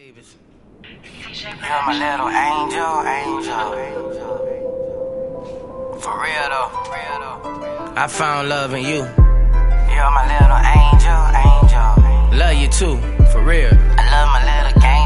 You're my little angel, angel. For real though. I found love in you. You're my little angel, angel. Love you too, for real. I love my little gang.